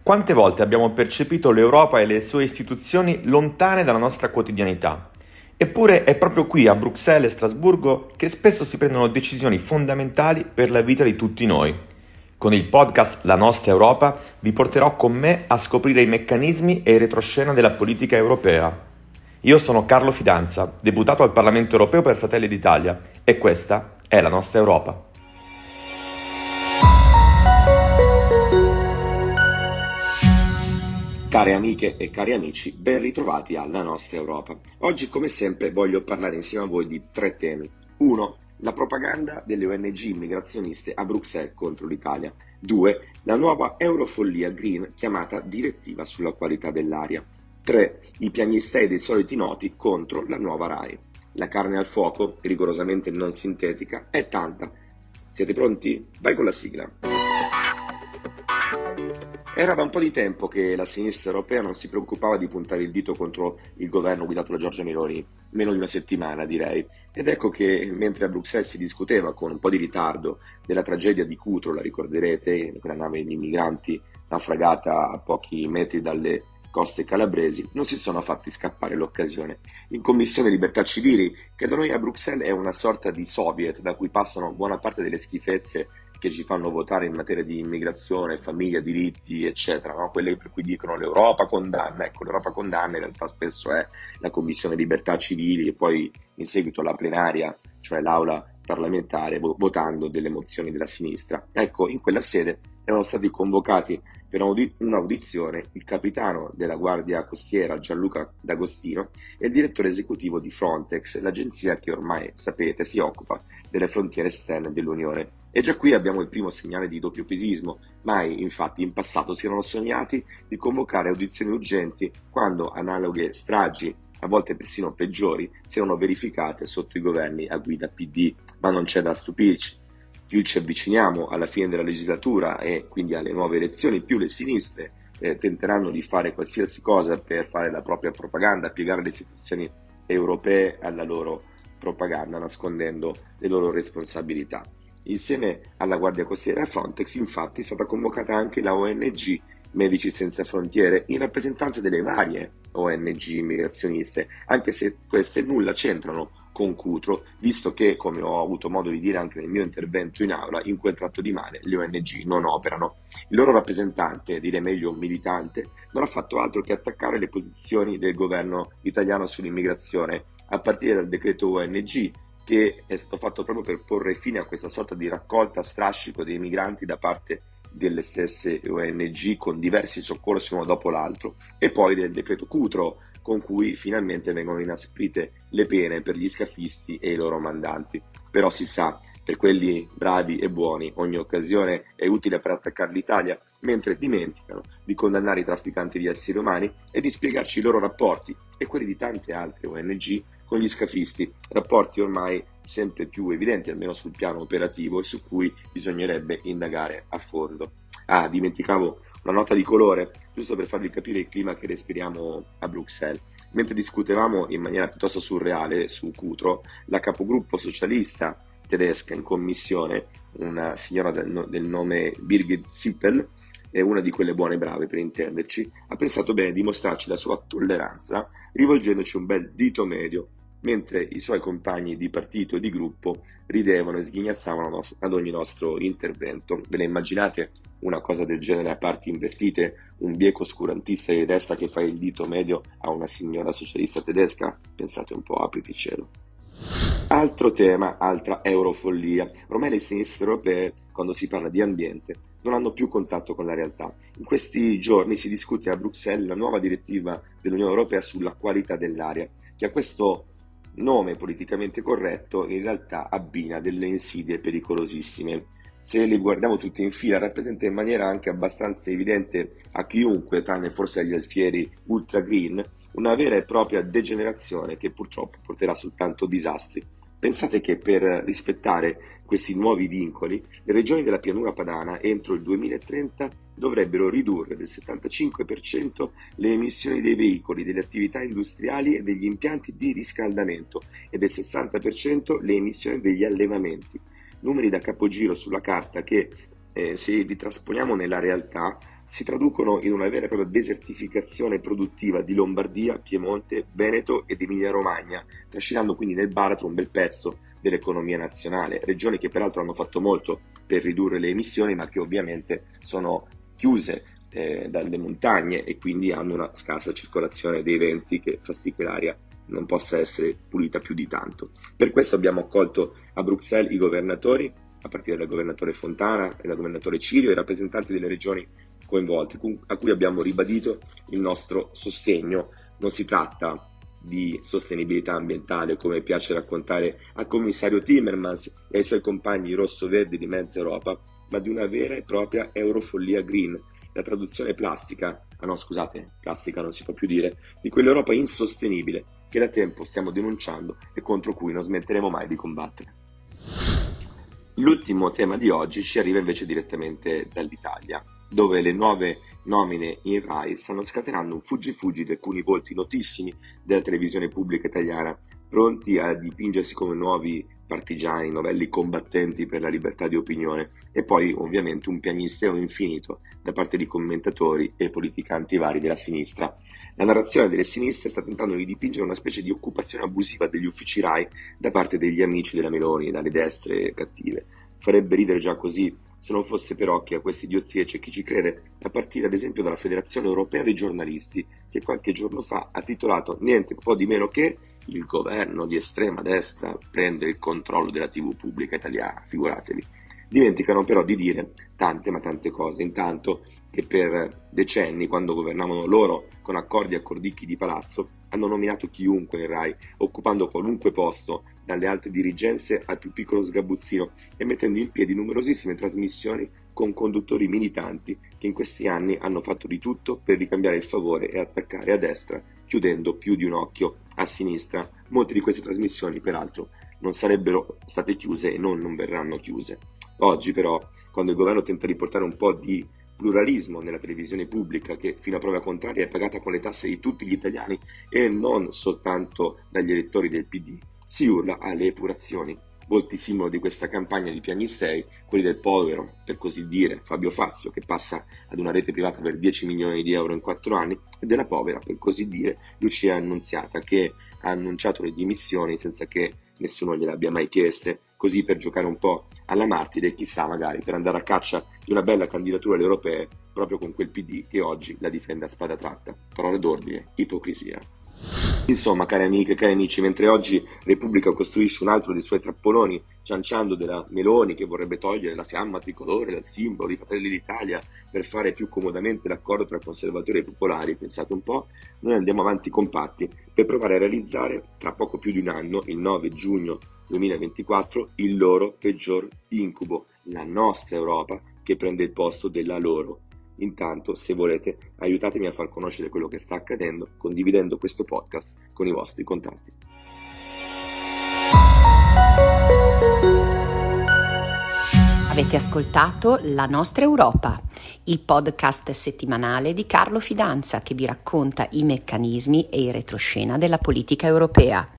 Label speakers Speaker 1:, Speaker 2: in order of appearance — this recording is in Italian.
Speaker 1: Quante volte abbiamo percepito l'Europa e le sue istituzioni lontane dalla nostra quotidianità? Eppure è proprio qui a Bruxelles e Strasburgo che spesso si prendono decisioni fondamentali per la vita di tutti noi. Con il podcast La nostra Europa vi porterò con me a scoprire i meccanismi e il retroscena della politica europea. Io sono Carlo Fidanza, deputato al Parlamento europeo per Fratelli d'Italia, e questa è La nostra Europa.
Speaker 2: Care amiche e cari amici, ben ritrovati alla nostra Europa. Oggi, come sempre, voglio parlare insieme a voi di 3 temi. 1. La propaganda delle ONG immigrazioniste a Bruxelles contro l'Italia. 2. La nuova eurofollia green chiamata Direttiva sulla qualità dell'aria. 3. I piagnistei dei soliti noti contro la nuova RAI. La carne al fuoco, rigorosamente non sintetica, è tanta. Siete pronti? Vai con la sigla. Era da un po' di tempo che la sinistra europea non si preoccupava di puntare il dito contro il governo guidato da Giorgia Meloni, meno di una settimana direi. Ed ecco che mentre a Bruxelles si discuteva con un po' di ritardo della tragedia di Cutro, la ricorderete, quella nave di migranti naufragata a pochi metri dalle coste calabresi, non si sono fatti scappare l'occasione. In Commissione Libertà Civili, che da noi a Bruxelles è una sorta di soviet da cui passano buona parte delle schifezze che ci fanno votare in materia di immigrazione, famiglia, diritti, eccetera, no? Quelle per cui dicono l'Europa condanna. Ecco, l'Europa condanna in realtà spesso è la Commissione Libertà Civili e poi in seguito la plenaria, cioè l'aula parlamentare, votando delle mozioni della sinistra. Ecco, in quella sede erano stati convocati per un'audizione il capitano della Guardia Costiera Gianluca D'Agostino e il direttore esecutivo di Frontex, l'agenzia che ormai sapete si occupa delle frontiere esterne dell'Unione. E già qui abbiamo il primo segnale di doppiopesismo. Mai infatti in passato si erano sognati di convocare audizioni urgenti quando analoghe stragi, a volte persino peggiori, si erano verificate sotto i governi a guida PD. Ma non c'è da stupirci. Più ci avviciniamo alla fine della legislatura e quindi alle nuove elezioni, più le sinistre tenteranno di fare qualsiasi cosa per fare la propria propaganda, piegare le istituzioni europee alla loro propaganda, nascondendo le loro responsabilità. Insieme alla Guardia Costiera e Frontex, infatti, è stata convocata anche la ONG Medici Senza Frontiere, in rappresentanza delle varie ONG immigrazioniste, anche se queste nulla c'entrano con Cutro, visto che, come ho avuto modo di dire anche nel mio intervento in aula, in quel tratto di mare le ONG non operano. Il loro rappresentante, direi meglio militante, non ha fatto altro che attaccare le posizioni del governo italiano sull'immigrazione, a partire dal decreto ONG, che è stato fatto proprio per porre fine a questa sorta di raccolta a strascico dei migranti da parte delle stesse ONG, con diversi soccorsi uno dopo l'altro, e poi del decreto Cutro, con cui finalmente vengono inasprite le pene per gli scafisti e i loro mandanti. Però si sa, per quelli bravi e buoni ogni occasione è utile per attaccare l'Italia, mentre dimenticano di condannare i trafficanti di esseri umani e di spiegarci i loro rapporti e quelli di tante altre ONG con gli scafisti, rapporti ormai sempre più evidenti, almeno sul piano operativo, e su cui bisognerebbe indagare a fondo. Dimenticavo una nota di colore, giusto per farvi capire il clima che respiriamo a Bruxelles. Mentre discutevamo in maniera piuttosto surreale su Cutro, la capogruppo socialista tedesca in commissione, una signora del nome Birgit Sippel, è una di quelle buone e brave per intenderci, ha pensato bene di mostrarci la sua tolleranza rivolgendoci un bel dito medio, mentre i suoi compagni di partito e di gruppo ridevano e sghignazzavano ad ogni nostro intervento. Ve ne immaginate una cosa del genere a parti invertite? Un bieco oscurantista di destra che fa il dito medio a una signora socialista tedesca? Pensate un po', apriti cielo. Altro tema, altra eurofollia. Ormai le sinistre europee, quando si parla di ambiente, non hanno più contatto con la realtà. In questi giorni si discute a Bruxelles la nuova direttiva dell'Unione Europea sulla qualità dell'aria, che a questo nome politicamente corretto in realtà abbina delle insidie pericolosissime. Se le guardiamo tutte in fila, rappresenta in maniera anche abbastanza evidente a chiunque, tranne forse agli alfieri ultra green, una vera e propria degenerazione che purtroppo porterà soltanto disastri. Pensate che per rispettare questi nuovi vincoli, le regioni della pianura padana entro il 2030 dovrebbero ridurre del 75% le emissioni dei veicoli, delle attività industriali e degli impianti di riscaldamento e del 60% le emissioni degli allevamenti. Numeri da capogiro sulla carta che, se li trasponiamo nella realtà, si traducono in una vera e propria desertificazione produttiva di Lombardia, Piemonte, Veneto ed Emilia-Romagna, trascinando quindi nel baratro un bel pezzo dell'economia nazionale, regioni che peraltro hanno fatto molto per ridurre le emissioni, ma che ovviamente sono chiuse dalle montagne e quindi hanno una scarsa circolazione dei venti che fa sì che l'aria non possa essere pulita più di tanto. Per questo abbiamo accolto a Bruxelles i governatori, a partire dal governatore Fontana e dal governatore Cirio, e i rappresentanti delle regioni coinvolte, a cui abbiamo ribadito il nostro sostegno. Non si tratta di sostenibilità ambientale, come piace raccontare al commissario Timmermans e ai suoi compagni rosso-verdi di mezza Europa, ma di una vera e propria eurofollia green, la traduzione plastica non si può più dire, di quell'Europa insostenibile che da tempo stiamo denunciando e contro cui non smetteremo mai di combattere. L'ultimo tema di oggi ci arriva invece direttamente dall'Italia, dove le nuove nomine in Rai stanno scatenando un fuggi-fuggi di alcuni volti notissimi della televisione pubblica italiana, pronti a dipingersi come nuovi partigiani, novelli combattenti per la libertà di opinione, e poi ovviamente un piagnisteo infinito da parte di commentatori e politicanti vari della sinistra. La narrazione delle sinistre sta tentando di dipingere una specie di occupazione abusiva degli uffici Rai da parte degli amici della Meloni, dalle destre cattive. Farebbe ridere già così, se non fosse però che a queste idiozie c'è chi ci crede, a partire ad esempio dalla Federazione Europea dei Giornalisti, che qualche giorno fa ha titolato niente po' di meno che "Il governo di estrema destra prende il controllo della TV pubblica italiana", figuratevi. Dimenticano però di dire tante ma tante cose, intanto che per decenni, quando governavano loro con accordi e accordicchi di palazzo, hanno nominato chiunque in Rai, occupando qualunque posto, dalle alte dirigenze al più piccolo sgabuzzino, e mettendo in piedi numerosissime trasmissioni con conduttori militanti che in questi anni hanno fatto di tutto per ricambiare il favore e attaccare a destra, chiudendo più di un occhio a sinistra. Molte di queste trasmissioni, peraltro, non sarebbero state chiuse e non verranno chiuse. Oggi però, quando il governo tenta di portare un po' di pluralismo nella televisione pubblica, che fino a prova contraria è pagata con le tasse di tutti gli italiani e non soltanto dagli elettori del PD, si urla alle epurazioni. Volti simbolo di questa campagna di piagnistei, quelli del povero, per così dire, Fabio Fazio, che passa ad una rete privata per 10 milioni di euro in 4 anni, e della povera, per così dire, Lucia Annunziata, che ha annunciato le dimissioni senza che nessuno gliele abbia mai chieste, così per giocare un po' alla martire e chissà magari per andare a caccia di una bella candidatura alle europee proprio con quel PD che oggi la difende a spada tratta. Parole d'ordine, ipocrisia. Insomma, cari amiche e cari amici, mentre oggi Repubblica costruisce un altro dei suoi trappoloni, cianciando della Meloni che vorrebbe togliere la fiamma tricolore dal simbolo di Fratelli d'Italia per fare più comodamente l'accordo tra conservatori e popolari, pensate un po', noi andiamo avanti compatti per provare a realizzare, tra poco più di un anno, il 9 giugno 2024, il loro peggior incubo, la nostra Europa che prende il posto della loro. Intanto, se volete, aiutatemi a far conoscere quello che sta accadendo condividendo questo podcast con i vostri contatti.
Speaker 3: Avete ascoltato La Nostra Europa, il podcast settimanale di Carlo Fidanza che vi racconta i meccanismi e il retroscena della politica europea.